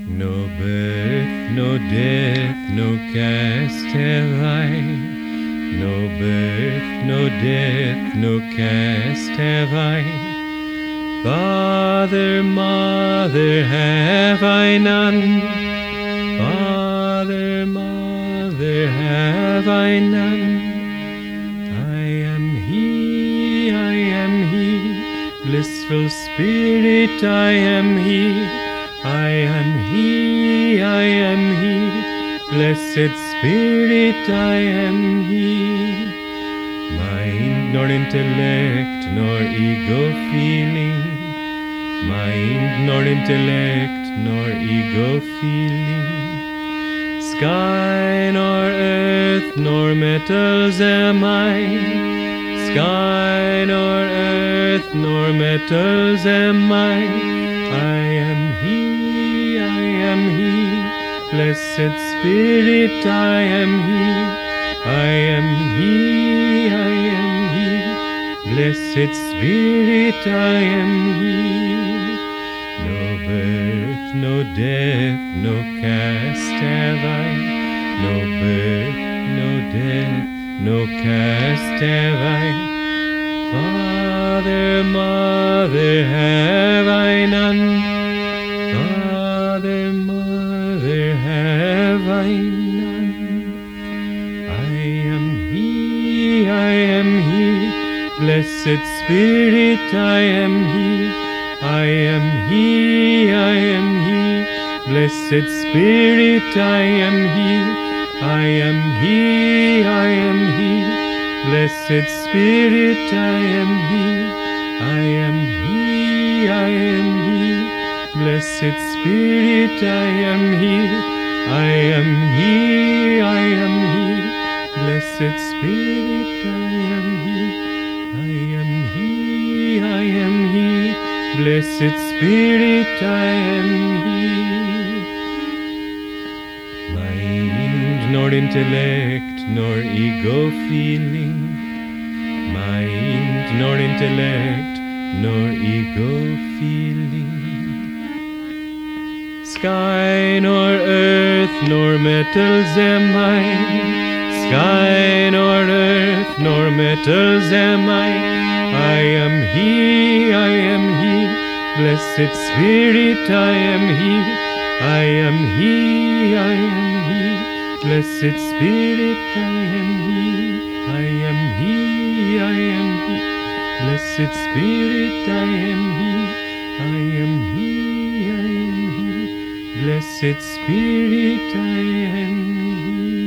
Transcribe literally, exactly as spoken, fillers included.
No birth, no death, no cast have I. No birth, no death, no cast have I. Father, mother, have I none. Father, mother, have I none. I am he, I am he, blissful spirit, I am he. I am he, I am he, blessed spirit, I am he. Mind nor intellect nor ego feeling, mind nor intellect nor ego feeling. Sky nor earth nor metals am I, sky nor earth nor metals am I. I am he, I am he, blessed spirit, I am he. I am he, I am he, blessed spirit, I am he. No birth, no death, no cast have I. No birth, no death, no cast have I. Father, mother, have I none. Father, mother, have I none. I am he, I am he, blessed spirit, I am he. I am he, I am he, blessed spirit, I am he. I am he, I am he, blessed spirit, I am he. I am he, I am he, blessed spirit, I am he. I am he, I am he, blessed spirit, I am he. I am he, I am he, blessed spirit, I am he. Mind nor intellect nor ego feeling, mind nor intellect nor ego feeling. Sky nor earth nor metals am I, sky nor earth nor metals am I. I am he, I am he, blessed spirit, I am he. I am he, I am he, blessed spirit, I am he. I am he, I am he, blessed spirit, I am he. I am he, I am he, blessed spirit, I am he.